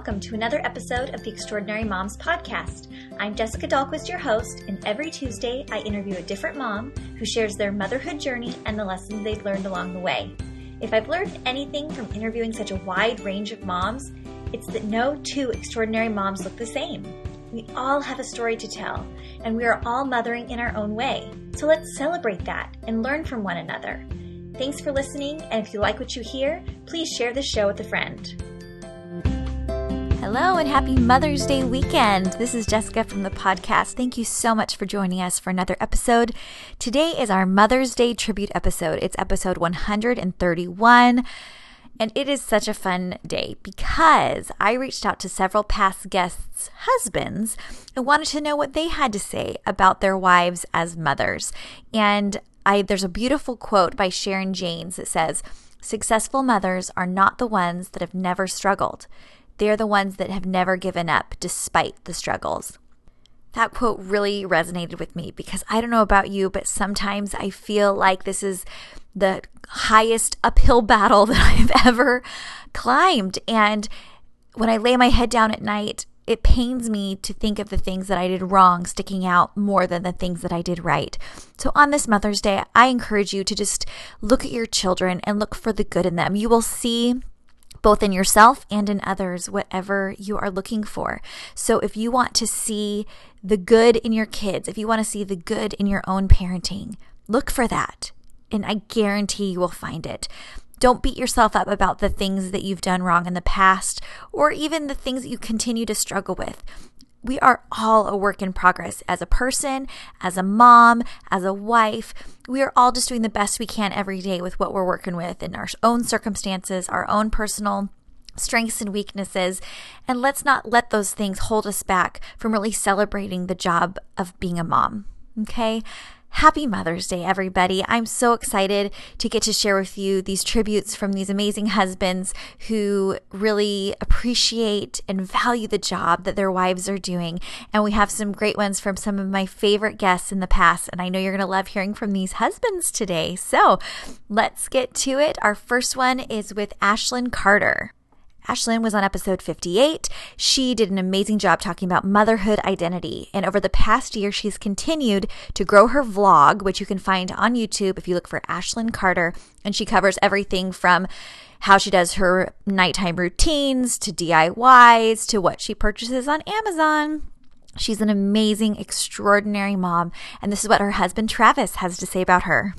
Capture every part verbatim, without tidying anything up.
welcome to another episode of the Extraordinary Moms Podcast. I'm Jessica Dahlquist, your host, and every Tuesday I interview a different mom who shares their motherhood journey and the lessons they've learned along the way. If I've learned anything from interviewing such a wide range of moms, it's that no two extraordinary moms look the same. We all have a story to tell, and we are all mothering in our own way. So let's celebrate that and learn from one another. Thanks for listening, and if you like what you hear, please share this show with a friend. Hello and happy Mother's Day weekend. This is Jessica from the podcast. Thank you so much for joining us for another episode. Today is our Mother's Day tribute episode. It's episode one hundred thirty-one. And it is such a fun day because I reached out to several past guests' husbands and wanted to know what they had to say about their wives as mothers. And I, there's a beautiful quote by Sharon Janes that says, "Successful mothers are not the ones that have never struggled. They're the ones that have never given up despite the struggles." That quote really resonated with me because I don't know about you, but sometimes I feel like this is the highest uphill battle that I've ever climbed. And when I lay my head down at night, it pains me to think of the things that I did wrong sticking out more than the things that I did right. So on this Mother's Day, I encourage you to just look at your children and look for the good in them. You will see both in yourself and in others, whatever you are looking for. So if you want to see the good in your kids, if you want to see the good in your own parenting, look for that. And I guarantee you will find it. Don't beat yourself up about the things that you've done wrong in the past, or even the things that you continue to struggle with. We are all a work in progress as a person, as a mom, as a wife. We are all just doing the best we can every day with what we're working with in our own circumstances, our own personal strengths and weaknesses. And let's not let those things hold us back from really celebrating the job of being a mom. Okay? Happy Mother's Day, everybody. I'm so excited to get to share with you these tributes from these amazing husbands who really appreciate and value the job that their wives are doing. And we have some great ones from some of my favorite guests in the past. And I know you're going to love hearing from these husbands today. So let's get to it. Our first one is with Ashlyn Carter. Ashlyn was on episode fifty-eight. She did an amazing job talking about motherhood identity. And over the past year, she's continued to grow her vlog, which you can find on YouTube if you look for Ashlyn Carter. And she covers everything from how she does her nighttime routines to D I Ys to what she purchases on Amazon. She's an amazing, extraordinary mom. And this is what her husband, Travis, has to say about her.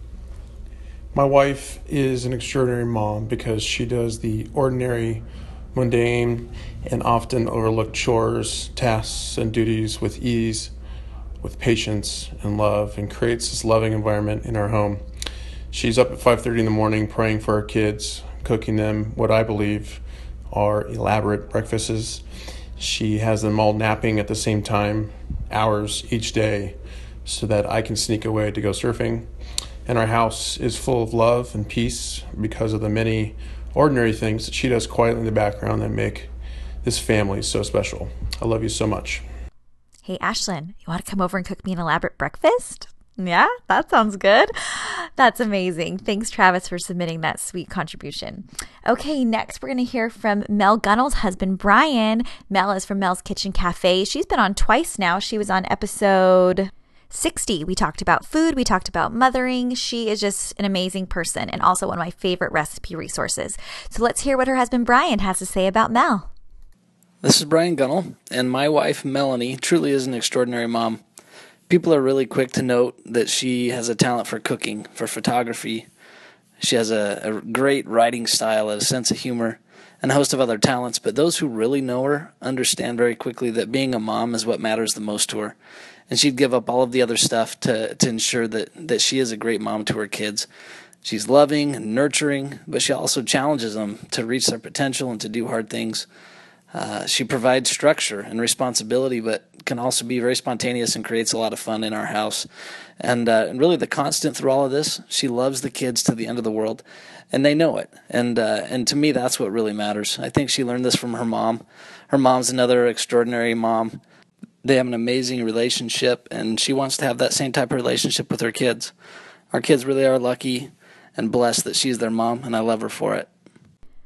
My wife is an extraordinary mom because she does the ordinary, mundane, and often overlooked chores, tasks, and duties with ease, with patience and love, and creates this loving environment in our home. She's up at five thirty in the morning praying for our kids, cooking them what I believe are elaborate breakfasts. She has them all napping at the same time, hours each day, so that I can sneak away to go surfing. And our house is full of love and peace because of the many ordinary things that she does quietly in the background that make this family so special. I love you so much. Hey, Ashlyn, you want to come over and cook me an elaborate breakfast? Yeah, that sounds good. That's amazing. Thanks, Travis, for submitting that sweet contribution. Okay, next we're going to hear from Mel Gunnell's husband, Brian. Mel is from Mel's Kitchen Cafe. She's been on twice now. She was on episode sixty. We talked about food. We talked about mothering. She is just an amazing person and also one of my favorite recipe resources. So let's hear what her husband Brian has to say about Mel. This is Brian Gunnell, and my wife Melanie truly is an extraordinary mom. People are really quick to note that she has a talent for cooking, for photography. She has a, a great writing style, a sense of humor, and a host of other talents. But those who really know her understand very quickly that being a mom is what matters the most to her. And she'd give up all of the other stuff to, to ensure that, that she is a great mom to her kids. She's loving and nurturing, but she also challenges them to reach their potential and to do hard things. Uh, she provides structure and responsibility, but can also be very spontaneous and creates a lot of fun in our house. And, uh, and really the constant through all of this, she loves the kids to the end of the world, and they know it. And uh, and to me, that's what really matters. I think she learned this from her mom. Her mom's another extraordinary mom. They have an amazing relationship, and she wants to have that same type of relationship with her kids. Our kids really are lucky and blessed that she's their mom, and I love her for it.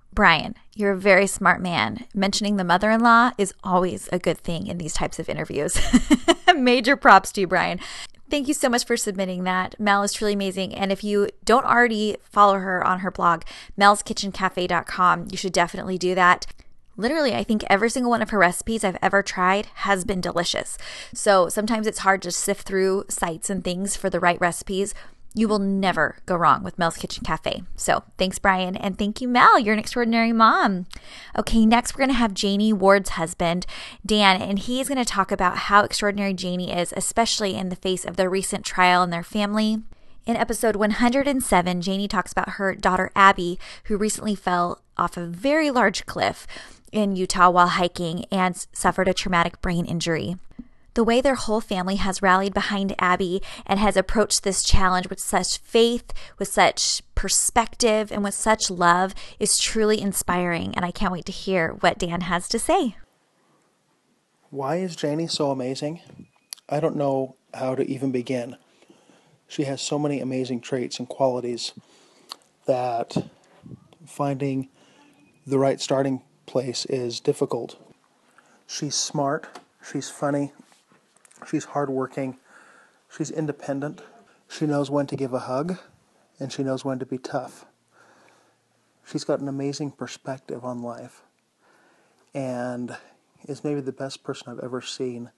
Brian, you're a very smart man. Mentioning the mother-in-law is always a good thing in these types of interviews. Major props to you, Brian. Thank you so much for submitting that. Mel is truly amazing. And if you don't already follow her on her blog, mels kitchen cafe dot com, you should definitely do that. Literally, I think every single one of her recipes I've ever tried has been delicious. So sometimes it's hard to sift through sites and things for the right recipes. You will never go wrong with Mel's Kitchen Cafe. So thanks, Brian. And thank you, Mel. You're an extraordinary mom. Okay, next we're going to have Janie Ward's husband, Dan, and he's going to talk about how extraordinary Janie is, especially in the face of the recent trial in their family. In episode one hundred seven, Janie talks about her daughter, Abby, who recently fell off a very large cliff in Utah while hiking and suffered a traumatic brain injury. The way their whole family has rallied behind Abby and has approached this challenge with such faith, with such perspective, and with such love is truly inspiring, and I can't wait to hear what Dan has to say. Why is Janie so amazing? I don't know how to even begin. She has so many amazing traits and qualities that finding the right starting place is difficult. She's smart, she's funny, she's hardworking, she's independent, she knows when to give a hug, and she knows when to be tough. She's got an amazing perspective on life, and is maybe the best person I've ever seen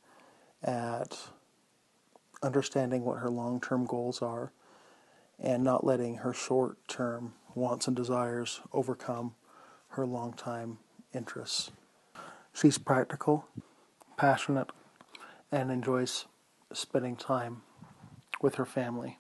at understanding what her long-term goals are and not letting her short-term wants and desires overcome her long-time interests. She's practical, passionate, and enjoys spending time with her family.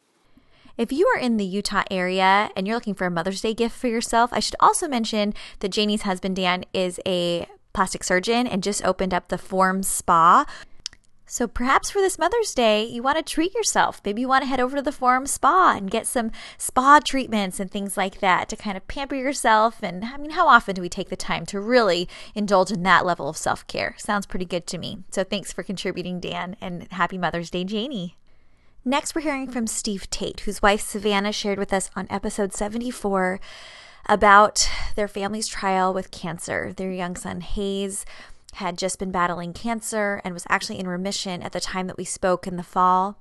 If you are in the Utah area and you're looking for a Mother's Day gift for yourself, I should also mention that Janie's husband, Dan, is a plastic surgeon and just opened up the Form Spa. So perhaps for this Mother's Day, you want to treat yourself. Maybe you want to head over to the Forum Spa and get some spa treatments and things like that to kind of pamper yourself. And I mean, how often do we take the time to really indulge in that level of self-care? Sounds pretty good to me. So thanks for contributing, Dan, and happy Mother's Day, Janie. Next, we're hearing from Steve Tate, whose wife Savannah shared with us on episode seventy-four about their family's trial with cancer. Their young son, Hayes, had just been battling cancer and was actually in remission at the time that we spoke in the fall.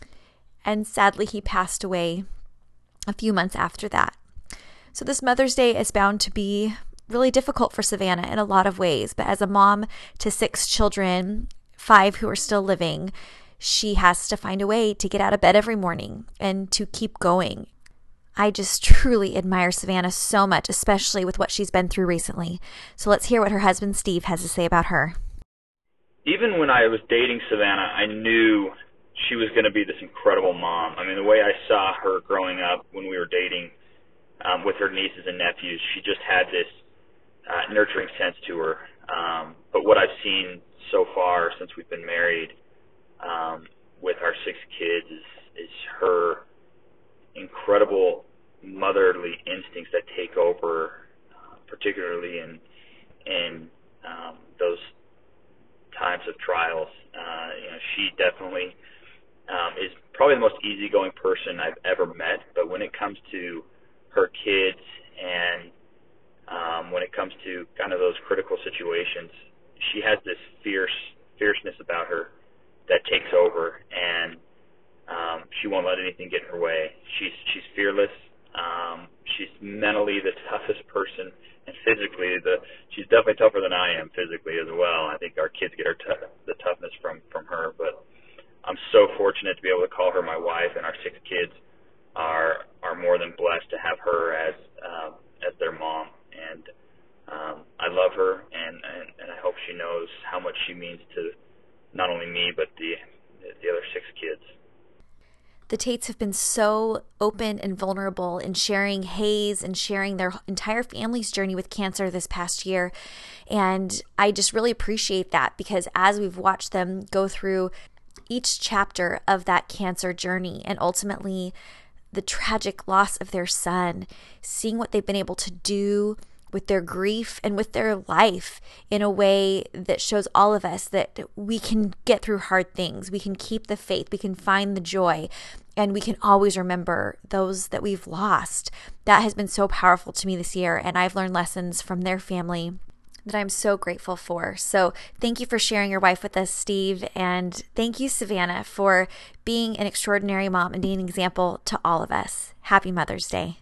And sadly, he passed away a few months after that. So this Mother's Day is bound to be really difficult for Savannah in a lot of ways. But as a mom to six children, five who are still living, she has to find a way to get out of bed every morning and to keep going. I just truly admire Savannah so much, especially with what she's been through recently. So let's hear what her husband, Steve, has to say about her. Even when I was dating Savannah, I knew she was going to be this incredible mom. I mean, the way I saw her growing up when we were dating um, with her nieces and nephews, she just had this uh, nurturing sense to her. Um, but what I've seen so far since we've been married um, with our six kids is, is her incredible motherly instincts that take over, uh, particularly in in um, those times of trials. Uh, you know, she definitely um, is probably the most easygoing person I've ever met. But when it comes to her kids and um, when it comes to kind of those critical situations, she has this fierce fierceness about her that takes over, and Um, she won't let anything get in her way. She's she's fearless. Um, she's mentally the toughest person, and physically, the she's definitely tougher than I am physically as well. I think our kids get our t- the toughness from, from her. But I'm so fortunate to be able to call her my wife, and our six kids are are more than blessed to have her as um, as their mom. And um, I love her, and, and and I hope she knows how much she means to not only me but the the other six kids. The Tates have been so open and vulnerable in sharing Hayes and sharing their entire family's journey with cancer this past year. And I just really appreciate that, because as we've watched them go through each chapter of that cancer journey and ultimately the tragic loss of their son, seeing what they've been able to do with their grief and with their life in a way that shows all of us that we can get through hard things. We can keep the faith. We can find the joy. And we can always remember those that we've lost. That has been so powerful to me this year. And I've learned lessons from their family that I'm so grateful for. So thank you for sharing your wife with us, Steve. And thank you, Savannah, for being an extraordinary mom and being an example to all of us. Happy Mother's Day.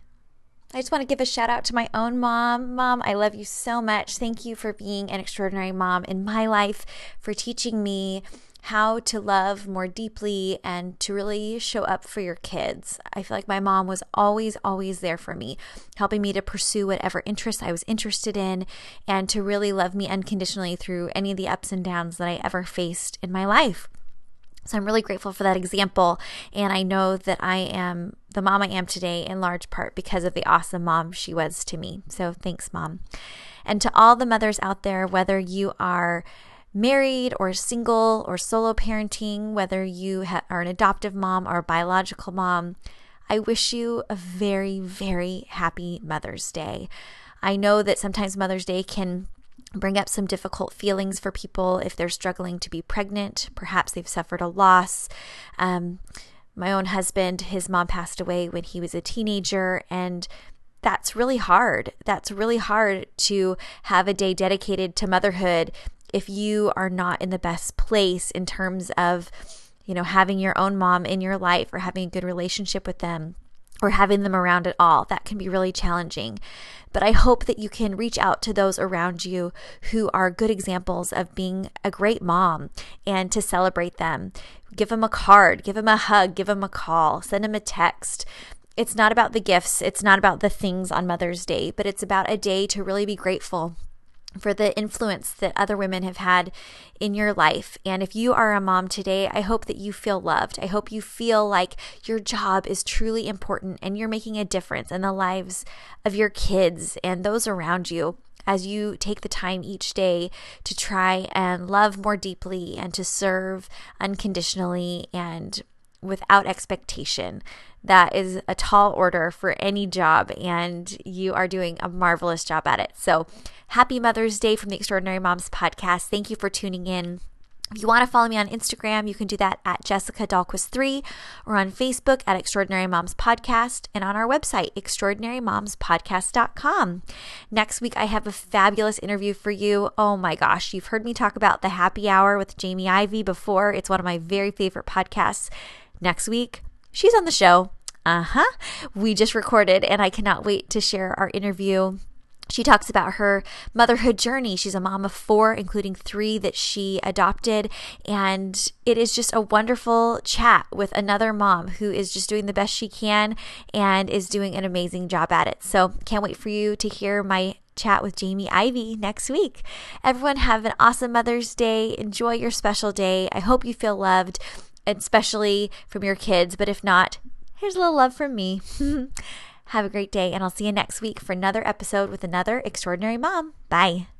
I just want to give a shout out to my own mom. Mom, I love you so much. Thank you for being an extraordinary mom in my life, for teaching me how to love more deeply and to really show up for your kids. I feel like my mom was always, always there for me, helping me to pursue whatever interests I was interested in and to really love me unconditionally through any of the ups and downs that I ever faced in my life. So I'm really grateful for that example. And I know that I am the mom I am today in large part because of the awesome mom she was to me. So thanks, Mom. And to all the mothers out there, whether you are married or single or solo parenting, whether you ha- are an adoptive mom or a biological mom, I wish you a very, very happy Mother's Day. I know that sometimes Mother's Day can bring up some difficult feelings for people if they're struggling to be pregnant. Perhaps they've suffered a loss. Um, my own husband, his mom passed away when he was a teenager, and that's really hard. That's really hard to have a day dedicated to motherhood if you are not in the best place in terms of, you know, having your own mom in your life or having a good relationship with them or having them around at all. That can be really challenging. But I hope that you can reach out to those around you who are good examples of being a great mom and to celebrate them. Give them a card, give them a hug, give them a call, send them a text. It's not about the gifts. It's not about the things on Mother's Day, but it's about a day to really be grateful for the influence that other women have had in your life. And if you are a mom today, I hope that you feel loved. I hope you feel like your job is truly important and you're making a difference in the lives of your kids and those around you as you take the time each day to try and love more deeply and to serve unconditionally and without expectation. That is a tall order for any job, and you are doing a marvelous job at it. So happy Mother's Day from the Extraordinary Moms Podcast. Thank you for tuning in. If you want to follow me on Instagram, you can do that at Jessica Dahlquist three or on Facebook at Extraordinary Moms Podcast and on our website, extraordinary moms podcast dot com. Next week, I have a fabulous interview for you. Oh my gosh, you've heard me talk about the Happy Hour with Jamie Ivey before. It's one of my very favorite podcasts. Next week, she's on the show. Uh-huh. We just recorded, and I cannot wait to share our interview. She talks about her motherhood journey. She's a mom of four, including three that she adopted. And it is just a wonderful chat with another mom who is just doing the best she can and is doing an amazing job at it. So can't wait for you to hear my chat with Jamie Ivey next week. Everyone have an awesome Mother's Day. Enjoy your special day. I hope you feel loved, especially from your kids. But if not, here's a little love from me. Have a great day, and I'll see you next week for another episode with another extraordinary mom. Bye.